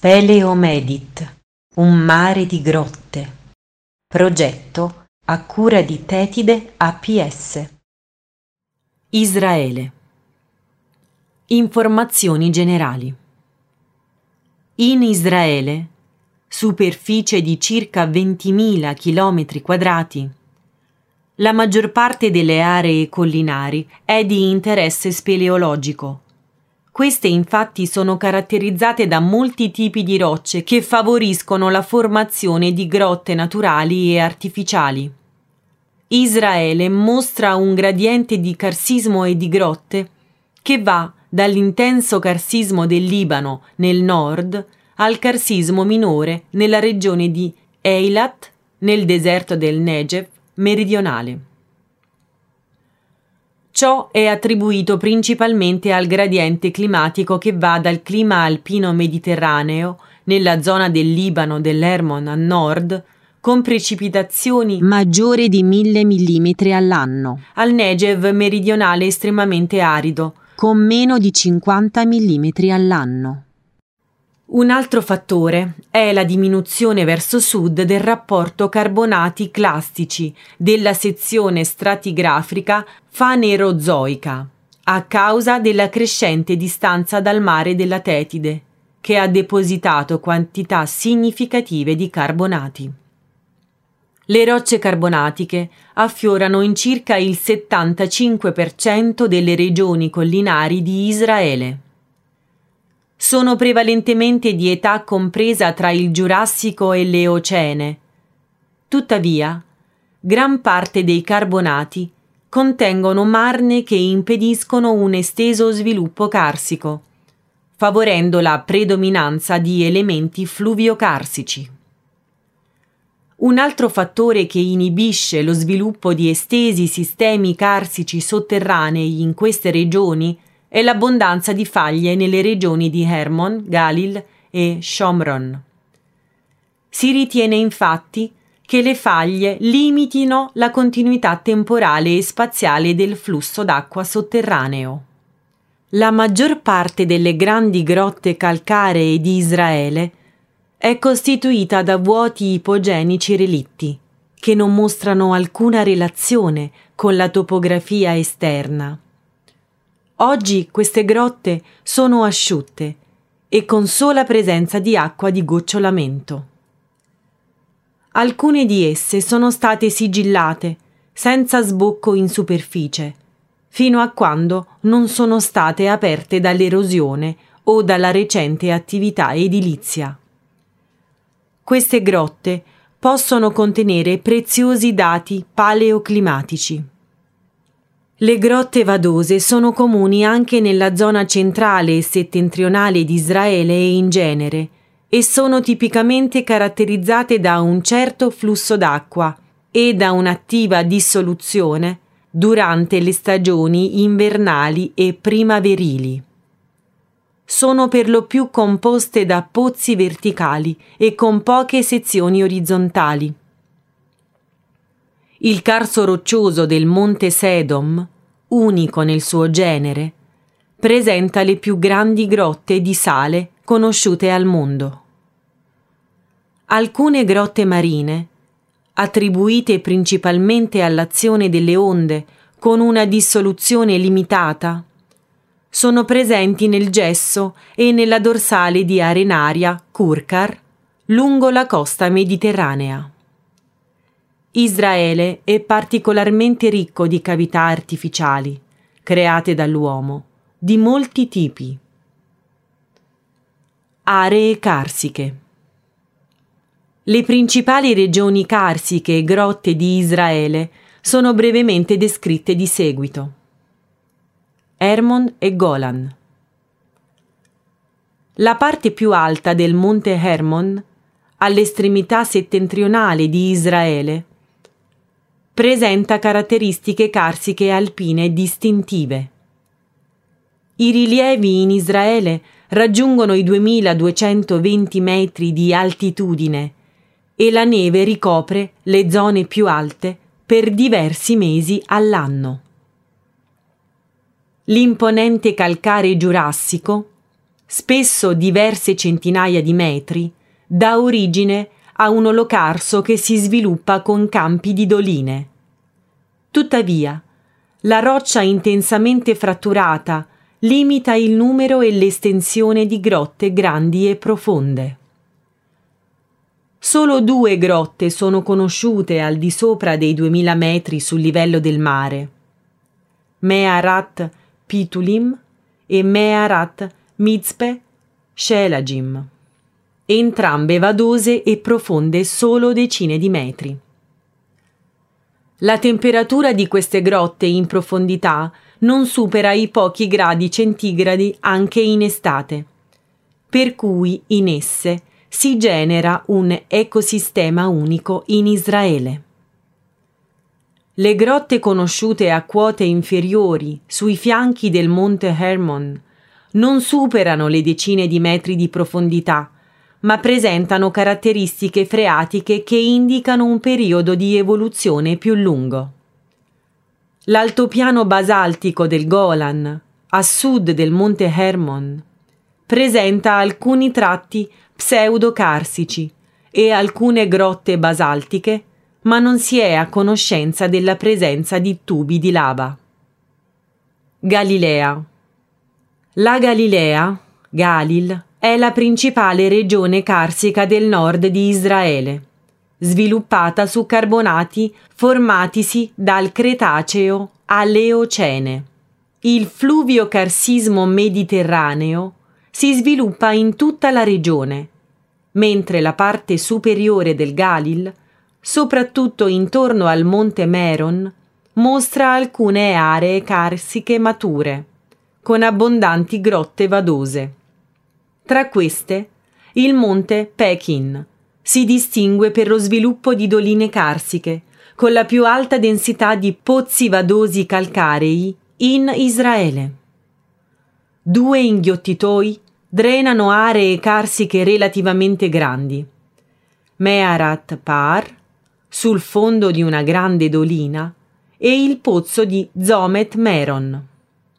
Peleomedit, un mare di grotte. Progetto a cura di Tetide APS. Israele. Informazioni generali. In Israele, superficie di circa 20.000 km², la maggior parte delle aree collinari è di interesse speleologico. Queste infatti sono caratterizzate da molti tipi di rocce che favoriscono la formazione di grotte naturali e artificiali. Israele mostra un gradiente di karsismo e di grotte che va dall'intenso karsismo del Libano nel nord al karsismo minore nella regione di Eilat, nel deserto del Negev meridionale. Ciò è attribuito principalmente al gradiente climatico che va dal clima alpino mediterraneo, nella zona del Libano dell'Hermon a nord, con precipitazioni maggiori di 1.000 mm all'anno, al Negev meridionale estremamente arido, con meno di 50 mm all'anno. Un altro fattore è la diminuzione verso sud del rapporto carbonati clastici della sezione stratigrafica fanerozoica, a causa della crescente distanza dal mare della Tetide, che ha depositato quantità significative di carbonati. Le rocce carbonatiche affiorano in circa il 75% delle regioni collinari di Israele. Sono prevalentemente di età compresa tra il Giurassico e l'Eocene. Tuttavia, gran parte dei carbonati contengono marne che impediscono un esteso sviluppo carsico, favorendo la predominanza di elementi fluvio-carsici. Un altro fattore che inibisce lo sviluppo di estesi sistemi carsici sotterranei in queste regioni è l'abbondanza di faglie nelle regioni di Hermon, Galil e Shomron. Si ritiene infatti che le faglie limitino la continuità temporale e spaziale del flusso d'acqua sotterraneo. La maggior parte delle grandi grotte calcaree di Israele è costituita da vuoti ipogenici relitti, che non mostrano alcuna relazione con la topografia esterna. Oggi queste grotte sono asciutte e con sola presenza di acqua di gocciolamento. Alcune di esse sono state sigillate, senza sbocco in superficie, fino a quando non sono state aperte dall'erosione o dalla recente attività edilizia. Queste grotte possono contenere preziosi dati paleoclimatici. Le grotte vadose sono comuni anche nella zona centrale e settentrionale di Israele e in genere, e sono tipicamente caratterizzate da un certo flusso d'acqua e da un'attiva dissoluzione durante le stagioni invernali e primaverili. Sono per lo più composte da pozzi verticali e con poche sezioni orizzontali. Il carso roccioso del Monte Sedom, unico nel suo genere, presenta le più grandi grotte di sale conosciute al mondo. Alcune grotte marine, attribuite principalmente all'azione delle onde con una dissoluzione limitata, sono presenti nel gesso e nella dorsale di arenaria Kurkar lungo la costa mediterranea. Israele è particolarmente ricco di cavità artificiali, create dall'uomo, di molti tipi. Aree carsiche. Le principali regioni carsiche e grotte di Israele sono brevemente descritte di seguito. Hermon e Golan. La parte più alta del monte Hermon, all'estremità settentrionale di Israele, presenta caratteristiche carsiche alpine distintive. I rilievi in Israele raggiungono i 2220 metri di altitudine e la neve ricopre le zone più alte per diversi mesi all'anno. L'imponente calcare giurassico, spesso diverse centinaia di metri, dà origine a un olocausto che si sviluppa con campi di doline. Tuttavia, la roccia intensamente fratturata limita il numero e l'estensione di grotte grandi e profonde. Solo 2 grotte sono conosciute al di sopra dei 2000 metri sul livello del mare: Me'arat Pitulim e Me'arat Mizpe Shelagim, entrambe vadose e profonde solo decine di metri. La temperatura di queste grotte in profondità non supera i pochi gradi centigradi anche in estate, per cui in esse si genera un ecosistema unico in Israele. Le grotte conosciute a quote inferiori sui fianchi del monte Hermon non superano le decine di metri di profondità, ma presentano caratteristiche freatiche che indicano un periodo di evoluzione più lungo. L'altopiano basaltico del Golan, a sud del monte Hermon, presenta alcuni tratti pseudocarsici e alcune grotte basaltiche, ma non si è a conoscenza della presenza di tubi di lava. Galilea. La Galilea, Galil, è la principale regione carsica del nord di Israele, sviluppata su carbonati formatisi dal Cretaceo all'Eocene. Il fluvio-carsismo mediterraneo si sviluppa in tutta la regione, mentre la parte superiore del Galil, soprattutto intorno al monte Meron, mostra alcune aree carsiche mature, con abbondanti grotte vadose. Tra queste, il monte Pekin si distingue per lo sviluppo di doline carsiche, con la più alta densità di pozzi vadosi calcarei in Israele. 2 inghiottitoi drenano aree carsiche relativamente grandi: Me'arat Par, sul fondo di una grande dolina, e il pozzo di Zomet Meron.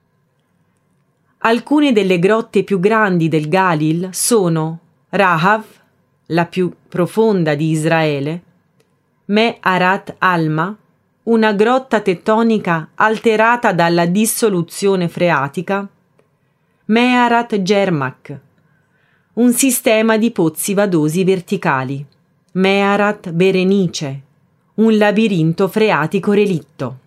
Alcune delle grotte più grandi del Galil sono Rahav, la più profonda di Israele, Me'arat Alma, una grotta tettonica alterata dalla dissoluzione freatica, Me'arat Jermak, un sistema di pozzi vadosi verticali, Me'arat Berenice, un labirinto freatico relitto.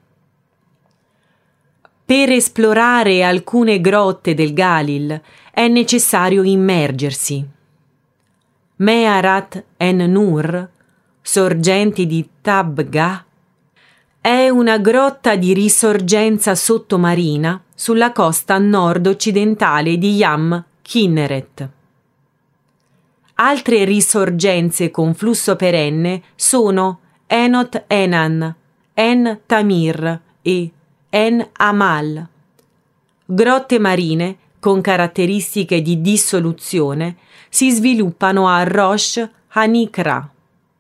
Per esplorare alcune grotte del Galil è necessario immergersi. Me'arat En-Nur, sorgenti di Tabgha, è una grotta di risorgenza sottomarina sulla costa nord-occidentale di Yam Kinneret. Altre risorgenze con flusso perenne sono Enot Enan, En Tamir e En Amal, grotte marine con caratteristiche di dissoluzione si sviluppano a Rosh Hanikra.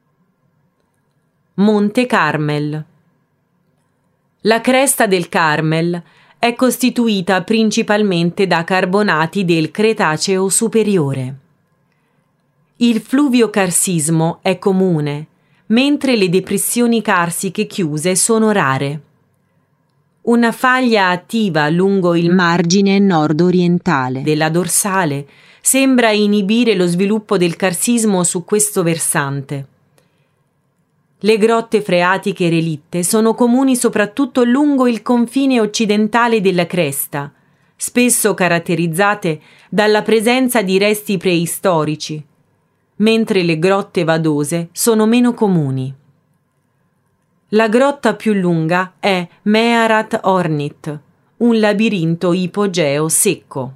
Monte Carmel. La cresta del Carmel è costituita principalmente da carbonati del Cretaceo superiore. Il fluvio-carsismo è comune, mentre le depressioni carsiche chiuse sono rare. Una faglia attiva lungo il margine nord-orientale della dorsale sembra inibire lo sviluppo del carsismo su questo versante. Le grotte freatiche relitte sono comuni soprattutto lungo il confine occidentale della cresta, spesso caratterizzate dalla presenza di resti preistorici, mentre le grotte vadose sono meno comuni. La grotta più lunga è Me'arat Ornit, un labirinto ipogeo secco.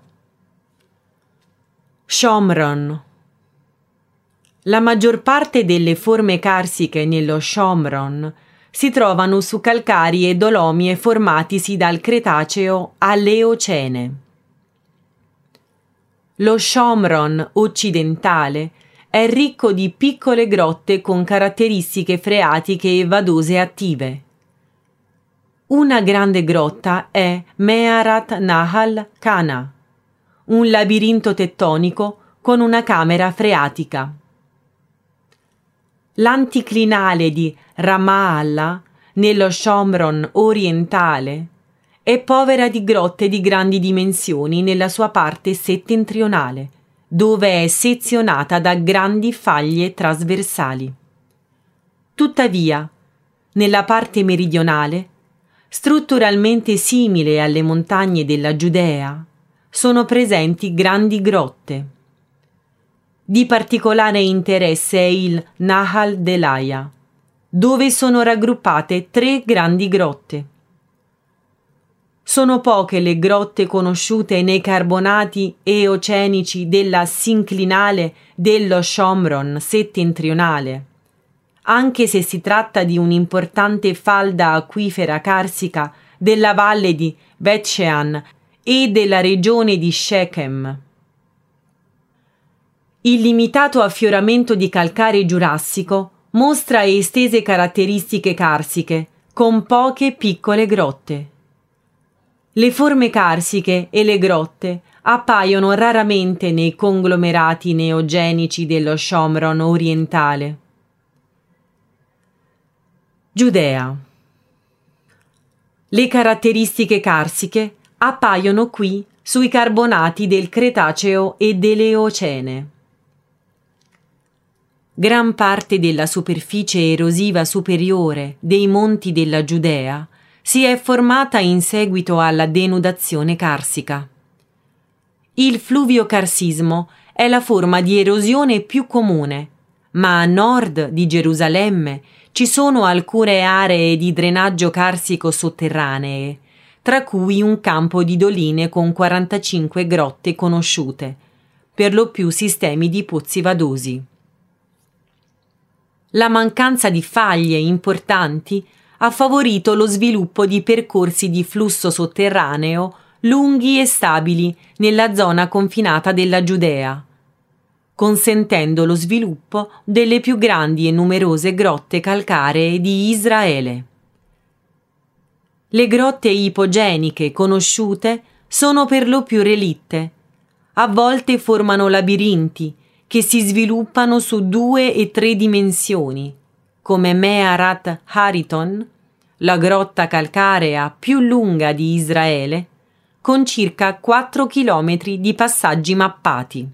Shomron. La maggior parte delle forme carsiche nello Shomron si trovano su calcari e dolomie formatisi dal Cretaceo all'Eocene. Lo Shomron occidentale è ricco di piccole grotte con caratteristiche freatiche e vadose attive. Una grande grotta è Me'arat Nahal Kana, un labirinto tettonico con una camera freatica. L'anticlinale di Ramallah, nello Shomron orientale, è povera di grotte di grandi dimensioni nella sua parte settentrionale, dove è sezionata da grandi faglie trasversali. Tuttavia, nella parte meridionale, strutturalmente simile alle montagne della Giudea, sono presenti grandi grotte. Di particolare interesse è il Nahal Delaya, dove sono raggruppate 3 grandi grotte. Sono poche le grotte conosciute nei carbonati eocenici della sinclinale dello Shomron settentrionale, anche se si tratta di un'importante falda acquifera carsica della valle di Bet Shean e della regione di Shechem. Il limitato affioramento di calcare giurassico mostra estese caratteristiche carsiche, con poche piccole grotte. Le forme carsiche e le grotte appaiono raramente nei conglomerati neogenici dello Shomron orientale. Giudea. Le caratteristiche carsiche appaiono qui sui carbonati del Cretaceo e dell'Eocene. Gran parte della superficie erosiva superiore dei monti della Giudea si è formata in seguito alla denudazione carsica. Il fluviocarsismo è la forma di erosione più comune, ma a nord di Gerusalemme ci sono alcune aree di drenaggio carsico sotterranee, tra cui un campo di doline con 45 grotte conosciute, per lo più sistemi di pozzi vadosi. La mancanza di faglie importanti ha favorito lo sviluppo di percorsi di flusso sotterraneo lunghi e stabili nella zona confinata della Giudea, consentendo lo sviluppo delle più grandi e numerose grotte calcaree di Israele. Le grotte ipogeniche conosciute sono per lo più relitte. A volte formano labirinti che si sviluppano su 2 e 3 dimensioni, come Meharat Hariton, la grotta calcarea più lunga di Israele, con circa 4 chilometri di passaggi mappati.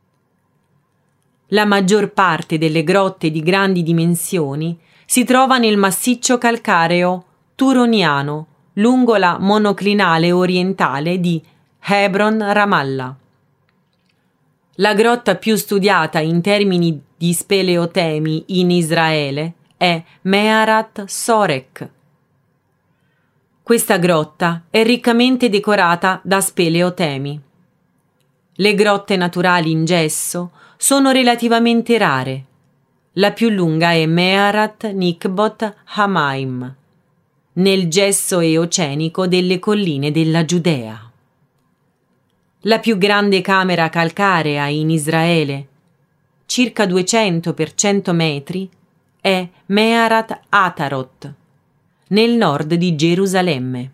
La maggior parte delle grotte di grandi dimensioni si trova nel massiccio calcareo turoniano, lungo la monoclinale orientale di Hebron Ramallah. La grotta più studiata in termini di speleotemi in Israele è Meharat Sorek. Questa grotta è riccamente decorata da speleotemi. Le grotte naturali in gesso sono relativamente rare. La più lunga è Meharat Nikbot Hamaim, nel gesso eocenico delle colline della Giudea. La più grande camera calcarea in Israele, circa 200 per 100 metri, è Meharat Atarot, nel nord di Gerusalemme.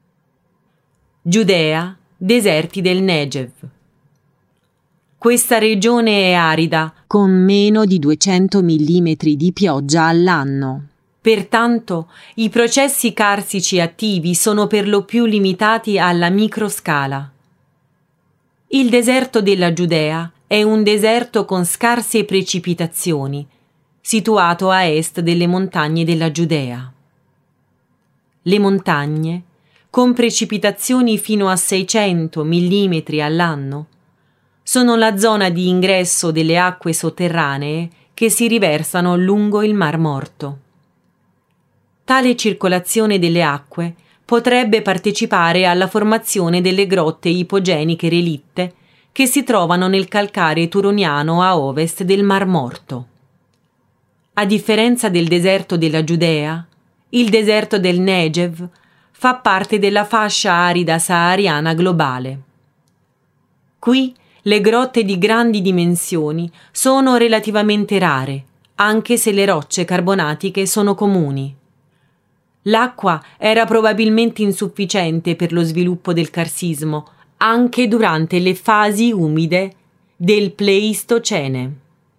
Giudea, deserti del Negev. Questa regione è arida, con meno di 200 mm di pioggia all'anno. Pertanto, i processi carsici attivi sono per lo più limitati alla microscala. Il deserto della Giudea è un deserto con scarse precipitazioni, situato a est delle montagne della Giudea. Le montagne, con precipitazioni fino a 600 mm all'anno, sono la zona di ingresso delle acque sotterranee che si riversano lungo il Mar Morto. Tale circolazione delle acque potrebbe partecipare alla formazione delle grotte ipogeniche relitte che si trovano nel calcare turoniano a ovest del Mar Morto. A differenza del deserto della Giudea, il deserto del Negev fa parte della fascia arida sahariana globale. Qui le grotte di grandi dimensioni sono relativamente rare, anche se le rocce carbonatiche sono comuni. L'acqua era probabilmente insufficiente per lo sviluppo del carsismo, anche durante le fasi umide del Pleistocene.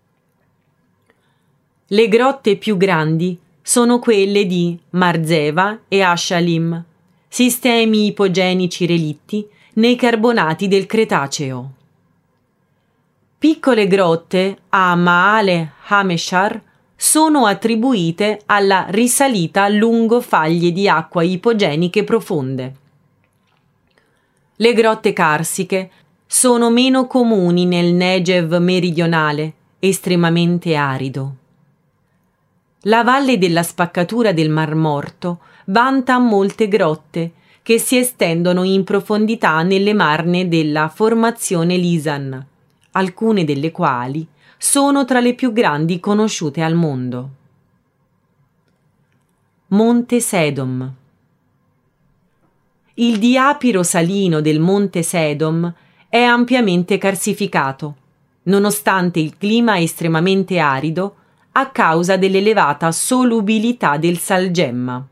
Le grotte più grandi sono quelle di Marzeva e Ashalim, sistemi ipogenici relitti nei carbonati del Cretaceo. Piccole grotte a Maale Hameshar sono attribuite alla risalita lungo faglie di acqua ipogeniche profonde. Le grotte carsiche sono meno comuni nel Negev meridionale, estremamente arido. La valle della spaccatura del Mar Morto vanta molte grotte che si estendono in profondità nelle marne della formazione Lisan, alcune delle quali sono tra le più grandi conosciute al mondo. Monte Sedom. Il diapiro salino del Monte Sedom è ampiamente carsificato, nonostante il clima estremamente arido a causa dell'elevata solubilità del salgemma.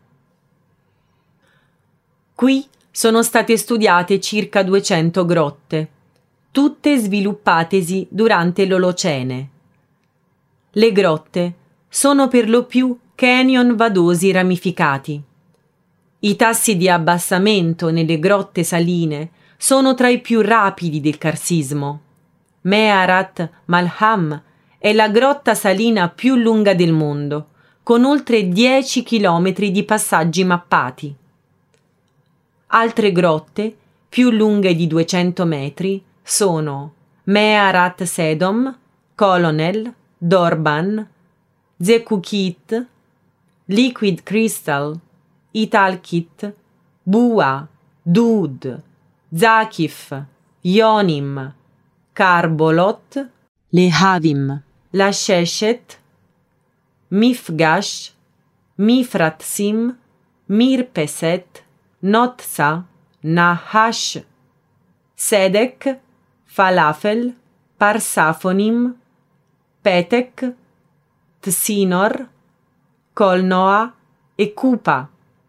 Qui sono state studiate circa 200 grotte, tutte sviluppatesi durante l'Olocene. Le grotte sono per lo più canyon vadosi ramificati. I tassi di abbassamento nelle grotte saline sono tra i più rapidi del karsismo. Meharat Malham è la grotta salina più lunga del mondo, con oltre 10 chilometri di passaggi mappati. Altre grotte, più lunghe di 200 metri, sono Meharat Sedom, Colonel, Dorban, Zekukit, Liquid Crystal, Italkit, Bua, Dud, Zakif, Yonim, Karbolot, Lehavim, Lasheshet, Mifgash, Mifratsim, Mirpeset, Notsa, Nahash, Sedek, Falafel, Parsafonim, Petek, Tsinor, Kolnoa e Kupa.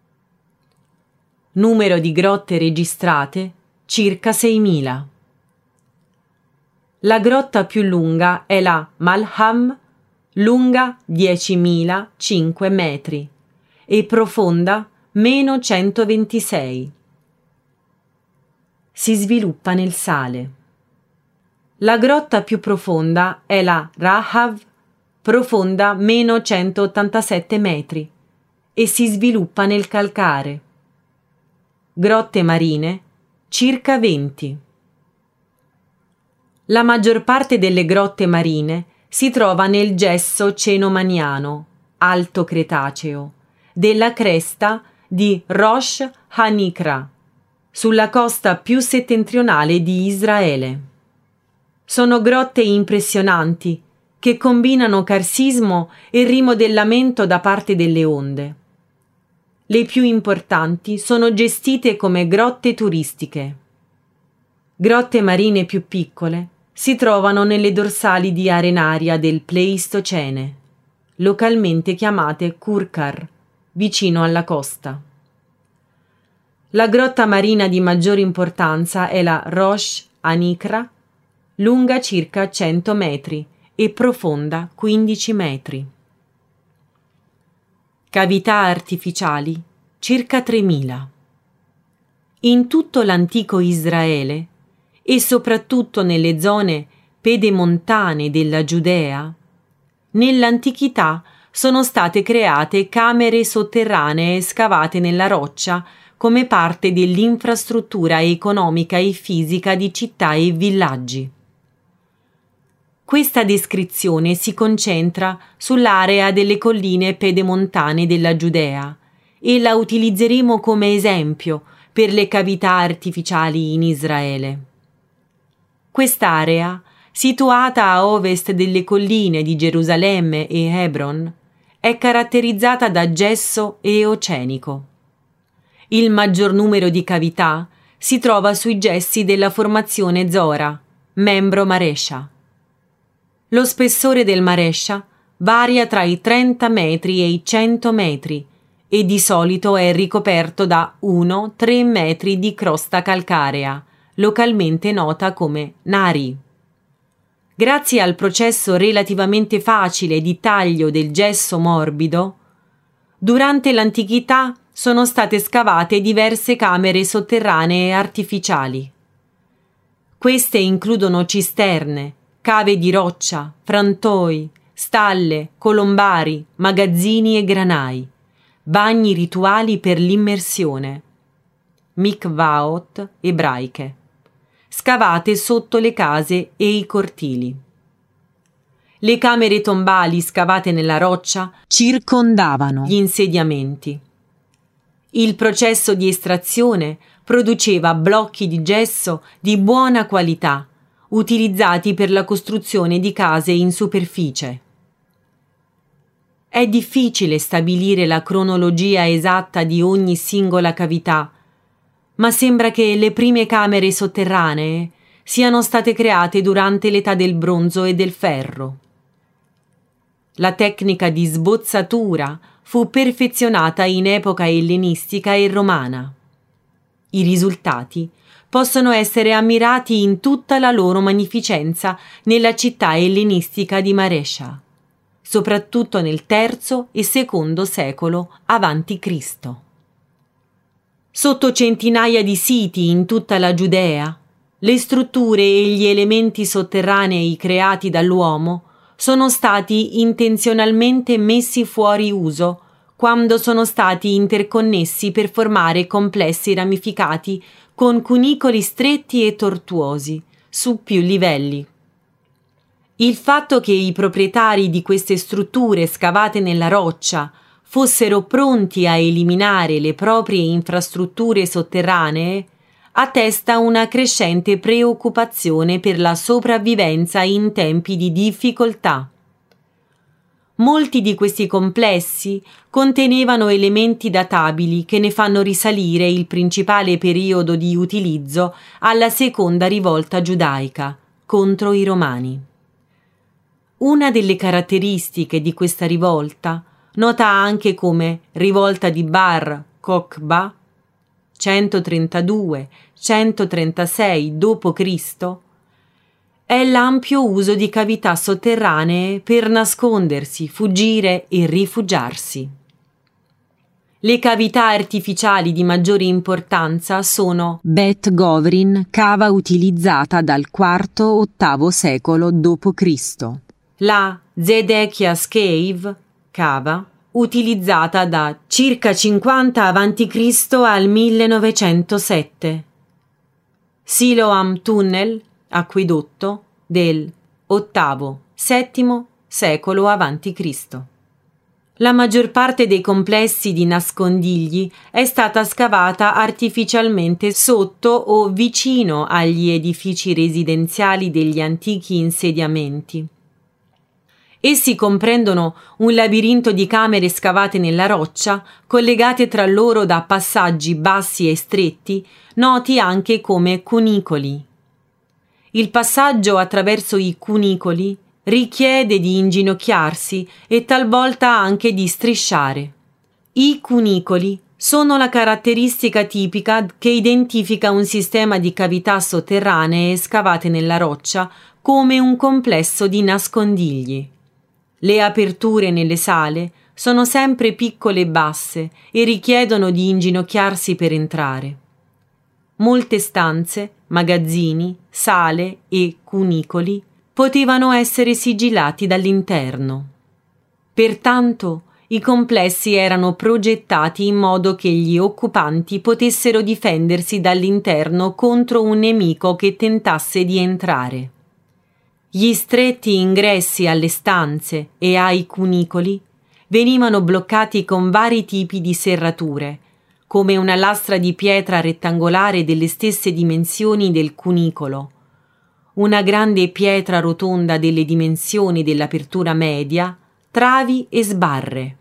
Numero di grotte registrate circa 6.000. La grotta più lunga è la Malham, lunga 10.005 metri e profonda meno 126. Si sviluppa nel sale. La grotta più profonda è la Rahav, profonda meno 187 metri e si sviluppa nel calcare. Grotte marine circa 20. La maggior parte delle grotte marine si trova nel gesso cenomaniano, alto Cretaceo, della cresta di Rosh Hanikra, sulla costa più settentrionale di Israele. Sono grotte impressionanti che combinano karsismo e rimodellamento da parte delle onde. Le più importanti sono gestite come grotte turistiche. Grotte marine più piccole si trovano nelle dorsali di arenaria del Pleistocene, localmente chiamate Kurkar, vicino alla costa. La grotta marina di maggiore importanza è la Rosh Hanikra, lunga circa 100 metri e profonda 15 metri. Cavità artificiali circa 3.000. In tutto l'antico Israele e soprattutto nelle zone pedemontane della Giudea, nell'antichità sono state create camere sotterranee scavate nella roccia come parte dell'infrastruttura economica e fisica di città e villaggi. Questa descrizione si concentra sull'area delle colline pedemontane della Giudea e la utilizzeremo come esempio per le cavità artificiali in Israele. Quest'area, situata a ovest delle colline di Gerusalemme e Hebron, è caratterizzata da gesso eocenico. Il maggior numero di cavità si trova sui gessi della formazione Zora, membro Maresha. Lo spessore del Maresha varia tra i 30 metri e i 100 metri e di solito è ricoperto da 1-3 metri di crosta calcarea, localmente nota come nari. Grazie al processo relativamente facile di taglio del gesso morbido, durante l'antichità sono state scavate diverse camere sotterranee artificiali. Queste includono cisterne, cave di roccia, frantoi, stalle, colombari, magazzini e granai, bagni rituali per l'immersione, mikvaot ebraiche, scavate sotto le case e i cortili. Le camere tombali scavate nella roccia circondavano gli insediamenti. Il processo di estrazione produceva blocchi di gesso di buona qualità, utilizzati per la costruzione di case in superficie. È difficile stabilire la cronologia esatta di ogni singola cavità, ma sembra che le prime camere sotterranee siano state create durante l'età del bronzo e del ferro. La tecnica di sbozzatura fu perfezionata in epoca ellenistica e romana. I risultati possono essere ammirati in tutta la loro magnificenza nella città ellenistica di Marescia, soprattutto nel III e II secolo a.C. Sotto centinaia di siti in tutta la Giudea, le strutture e gli elementi sotterranei creati dall'uomo sono stati intenzionalmente messi fuori uso quando sono stati interconnessi per formare complessi ramificati con cunicoli stretti e tortuosi, su più livelli. Il fatto che i proprietari di queste strutture scavate nella roccia fossero pronti a eliminare le proprie infrastrutture sotterranee attesta una crescente preoccupazione per la sopravvivenza in tempi di difficoltà. Molti di questi complessi contenevano elementi databili che ne fanno risalire il principale periodo di utilizzo alla seconda rivolta giudaica contro i Romani. Una delle caratteristiche di questa rivolta, nota anche come rivolta di Bar Kokhba, 132-136 d.C., è l'ampio uso di cavità sotterranee per nascondersi, fuggire e rifugiarsi. Le cavità artificiali di maggiore importanza sono Bet Govrin, cava utilizzata dal IV-VIII secolo d.C., la Zedekias Cave, cava, utilizzata da circa 50 a.C. al 1907. Siloam Tunnel, acquedotto, del VIII-VII secolo a.C. La maggior parte dei complessi di nascondigli è stata scavata artificialmente sotto o vicino agli edifici residenziali degli antichi insediamenti. Essi comprendono un labirinto di camere scavate nella roccia, collegate tra loro da passaggi bassi e stretti, noti anche come cunicoli. Il passaggio attraverso i cunicoli richiede di inginocchiarsi e talvolta anche di strisciare. I cunicoli sono la caratteristica tipica che identifica un sistema di cavità sotterranee scavate nella roccia come un complesso di nascondigli. Le aperture nelle sale sono sempre piccole e basse e richiedono di inginocchiarsi per entrare. Molte stanze, magazzini, sale e cunicoli potevano essere sigillati dall'interno. Pertanto, i complessi erano progettati in modo che gli occupanti potessero difendersi dall'interno contro un nemico che tentasse di entrare. Gli stretti ingressi alle stanze e ai cunicoli venivano bloccati con vari tipi di serrature, come una lastra di pietra rettangolare delle stesse dimensioni del cunicolo, una grande pietra rotonda delle dimensioni dell'apertura media, travi e sbarre.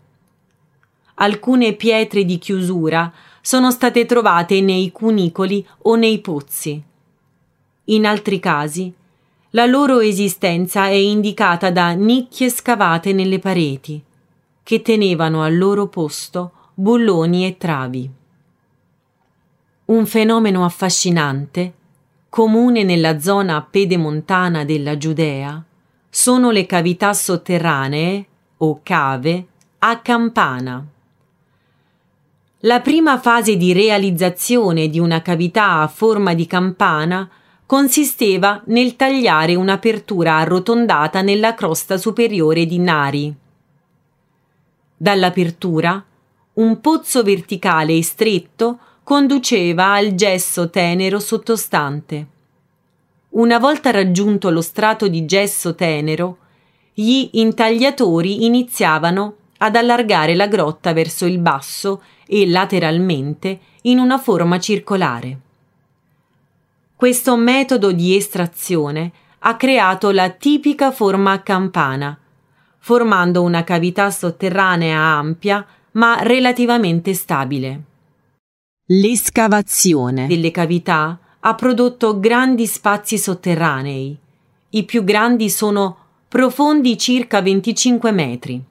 Alcune pietre di chiusura sono state trovate nei cunicoli o nei pozzi. In altri casi, la loro esistenza è indicata da nicchie scavate nelle pareti, che tenevano al loro posto bulloni e travi. Un fenomeno affascinante comune nella zona pedemontana della Giudea, sono le cavità sotterranee, o cave, a campana. La prima fase di realizzazione di una cavità a forma di campana consisteva nel tagliare un'apertura arrotondata nella crosta superiore di Nari. Dall'apertura, un pozzo verticale e stretto conduceva al gesso tenero sottostante. Una volta raggiunto lo strato di gesso tenero, gli intagliatori iniziavano ad allargare la grotta verso il basso e lateralmente in una forma circolare. Questo metodo di estrazione ha creato la tipica forma a campana, formando una cavità sotterranea ampia ma relativamente stabile. L'escavazione delle cavità ha prodotto grandi spazi sotterranei. I più grandi sono profondi circa 25 metri.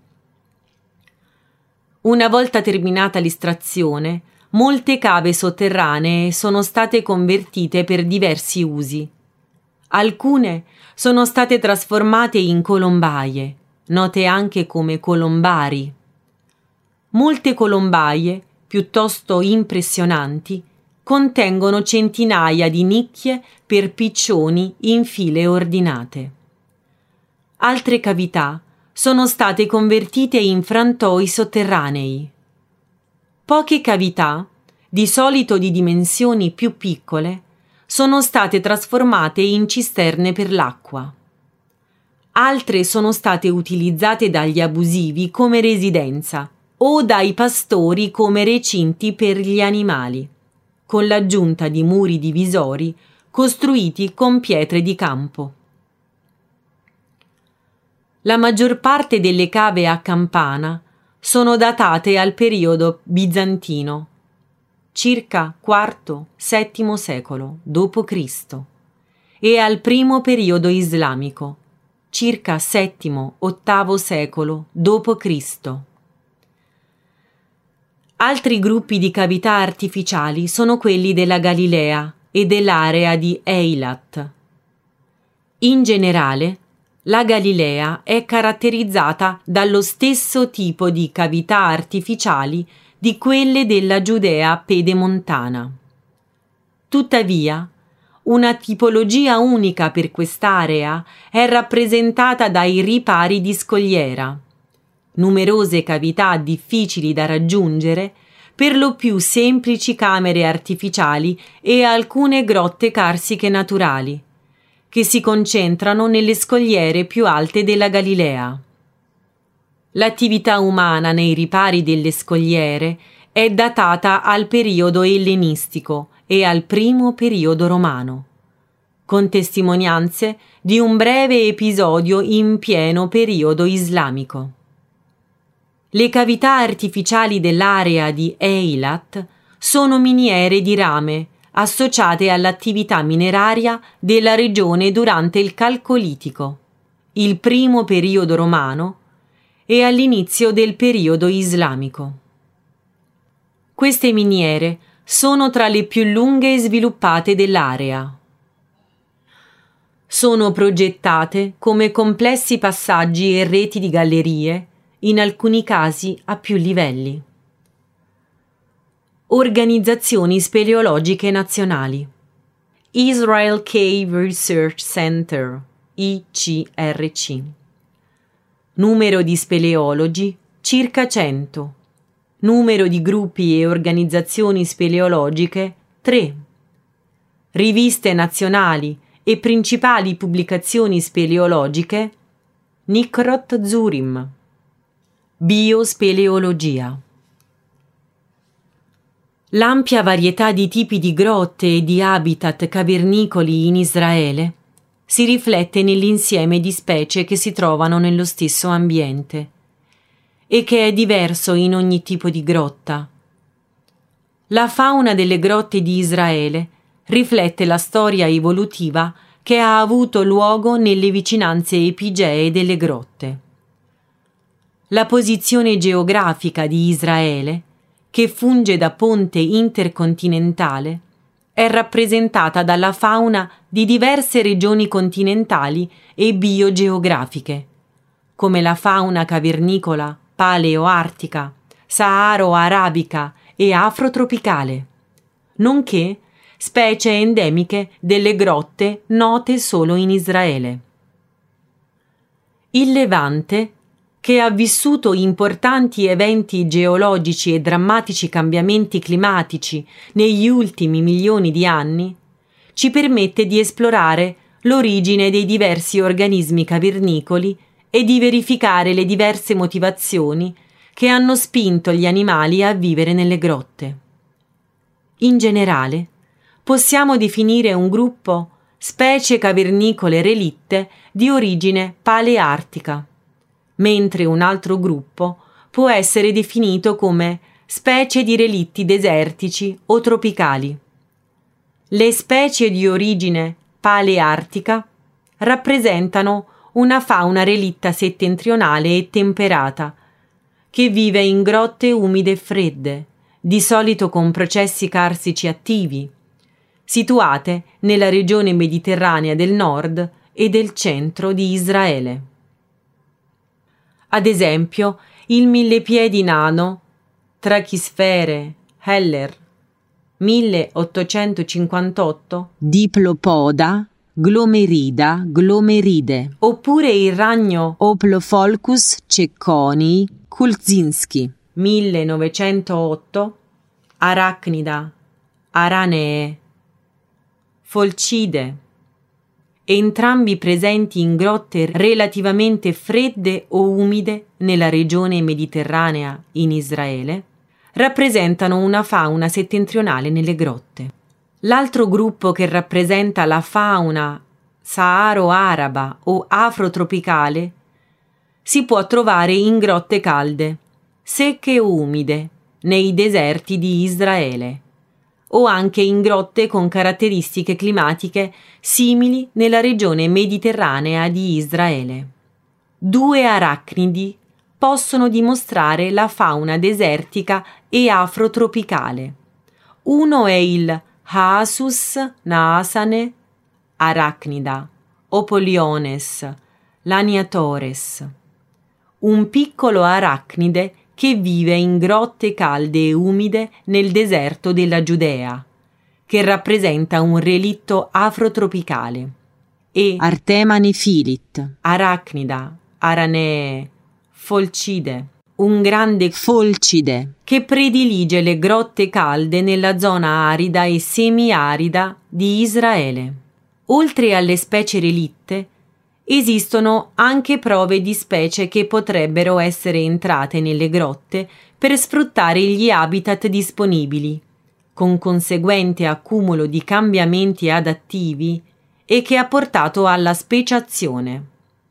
Una volta terminata l'estrazione, molte cave sotterranee sono state convertite per diversi usi. Alcune sono state trasformate in colombaie, note anche come colombari. Molte colombaie, piuttosto impressionanti, contengono centinaia di nicchie per piccioni in file ordinate. Altre cavità sono state convertite in frantoi sotterranei. Poche cavità, di solito di dimensioni più piccole, sono state trasformate in cisterne per l'acqua. Altre sono state utilizzate dagli abusivi come residenza o dai pastori come recinti per gli animali, con l'aggiunta di muri divisori costruiti con pietre di campo. La maggior parte delle cave a campana sono datate al periodo bizantino, circa IV-VII secolo d.C., e al primo periodo islamico, circa VII-VIII secolo d.C. Altri gruppi di cavità artificiali sono quelli della Galilea e dell'area di Eilat. In generale, la Galilea è caratterizzata dallo stesso tipo di cavità artificiali di quelle della Giudea pedemontana. Tuttavia, una tipologia unica per quest'area è rappresentata dai ripari di scogliera, numerose cavità difficili da raggiungere, per lo più semplici camere artificiali e alcune grotte carsiche naturali, che si concentrano nelle scogliere più alte della Galilea. L'attività umana nei ripari delle scogliere è datata al periodo ellenistico e al primo periodo romano, con testimonianze di un breve episodio in pieno periodo islamico. Le cavità artificiali dell'area di Eilat sono miniere di rame associate all'attività mineraria della regione durante il Calcolitico, il primo periodo romano e all'inizio del periodo islamico. Queste miniere sono tra le più lunghe e sviluppate dell'area. Sono progettate come complessi passaggi e reti di gallerie, in alcuni casi a più livelli. Organizzazioni speleologiche nazionali. Israel Cave Research Center, ICRC. Numero di speleologi circa 100. Numero di gruppi e organizzazioni speleologiche 3. Riviste nazionali e principali pubblicazioni speleologiche: Nikrot Zurim. Biospeleologia. L'ampia varietà di tipi di grotte e di habitat cavernicoli in Israele si riflette nell'insieme di specie che si trovano nello stesso ambiente e che è diverso in ogni tipo di grotta. La fauna delle grotte di Israele riflette la storia evolutiva che ha avuto luogo nelle vicinanze epigee delle grotte. La posizione geografica di Israele, che funge da ponte intercontinentale, è rappresentata dalla fauna di diverse regioni continentali e biogeografiche, come la fauna cavernicola paleoartica, saharo-arabica e afrotropicale, nonché specie endemiche delle grotte note solo in Israele. Il Levante, che ha vissuto importanti eventi geologici e drammatici cambiamenti climatici negli ultimi milioni di anni, ci permette di esplorare l'origine dei diversi organismi cavernicoli e di verificare le diverse motivazioni che hanno spinto gli animali a vivere nelle grotte. In generale, possiamo definire un gruppo specie cavernicole relitte di origine paleartica, mentre un altro gruppo può essere definito come specie di relitti desertici o tropicali. Le specie di origine paleartica rappresentano una fauna relitta settentrionale e temperata, che vive in grotte umide e fredde, di solito con processi carsici attivi, situate nella regione mediterranea del nord e del centro di Israele. Ad esempio, il millepiedi nano Trachisfere Heller 1858, Diplopoda glomerida glomeride, oppure il ragno Oplopholcus cecconii Kulczynski 1908, Arachnida Aranee Folcide, entrambi presenti in grotte relativamente fredde o umide nella regione mediterranea in Israele, rappresentano una fauna settentrionale nelle grotte. L'altro gruppo che rappresenta la fauna saharo-araba o afrotropicale si può trovare in grotte calde, secche o umide, nei deserti di Israele, o anche in grotte con caratteristiche climatiche simili nella regione mediterranea di Israele. 2 arachnidi possono dimostrare la fauna desertica e afrotropicale. Uno è il Haasus naasane arachnida, Opoliones laniatores, un piccolo arachnide che vive in grotte calde e umide nel deserto della Giudea, che rappresenta un relitto afrotropicale, e Artemane filit, arachnida, aranee, folcide, un grande folcide che predilige le grotte calde nella zona arida e semiarida di Israele. Oltre alle specie relitte, esistono anche prove di specie che potrebbero essere entrate nelle grotte per sfruttare gli habitat disponibili, con conseguente accumulo di cambiamenti adattivi e che ha portato alla speciazione.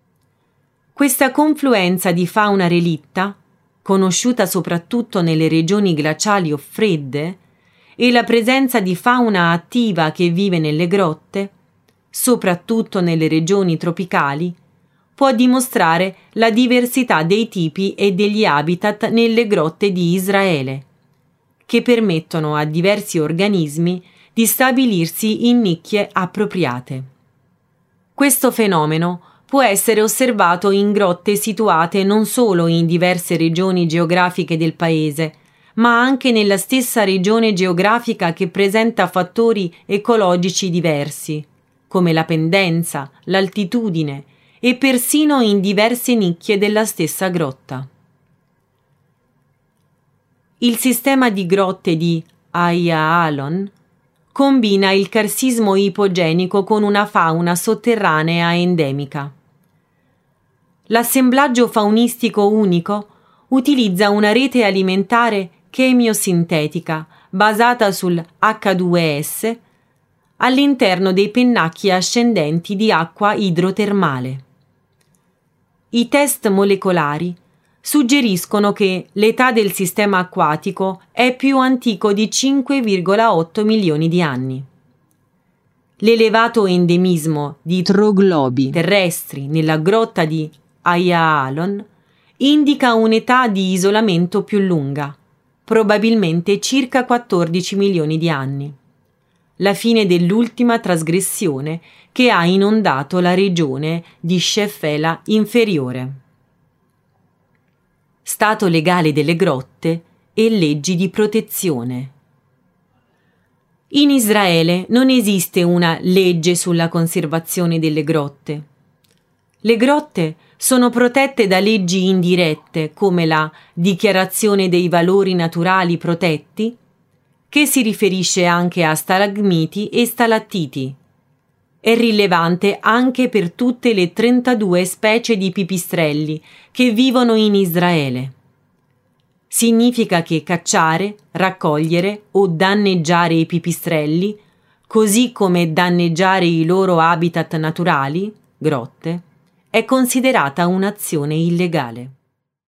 Questa confluenza di fauna relitta, conosciuta soprattutto nelle regioni glaciali o fredde, e la presenza di fauna attiva che vive nelle grotte, soprattutto nelle regioni tropicali, può dimostrare la diversità dei tipi e degli habitat nelle grotte di Israele, che permettono a diversi organismi di stabilirsi in nicchie appropriate. Questo fenomeno può essere osservato in grotte situate non solo in diverse regioni geografiche del paese, ma anche nella stessa regione geografica che presenta fattori ecologici diversi, come la pendenza, l'altitudine e persino in diverse nicchie della stessa grotta. Il sistema di grotte di Ayalon combina il carsismo ipogenico con una fauna sotterranea endemica. L'assemblaggio faunistico unico utilizza una rete alimentare chemiosintetica basata sul H2S all'interno dei pennacchi ascendenti di acqua idrotermale. I test molecolari suggeriscono che l'età del sistema acquatico è più antico di 5,8 milioni di anni. L'elevato endemismo di troglobi terrestri nella grotta di Ayalon indica un'età di isolamento più lunga, probabilmente circa 14 milioni di anni. la fine dell'ultima trasgressione che ha inondato la regione di Shefela inferiore. Stato legale delle grotte e leggi di protezione. In Israele non esiste una legge sulla conservazione delle grotte. Le grotte sono protette da leggi indirette come la Dichiarazione dei valori naturali protetti, che si riferisce anche a stalagmiti e stalattiti. È rilevante anche per tutte le 32 specie di pipistrelli che vivono in Israele. Significa che cacciare, raccogliere o danneggiare i pipistrelli, così come danneggiare i loro habitat naturali, grotte, è considerata un'azione illegale.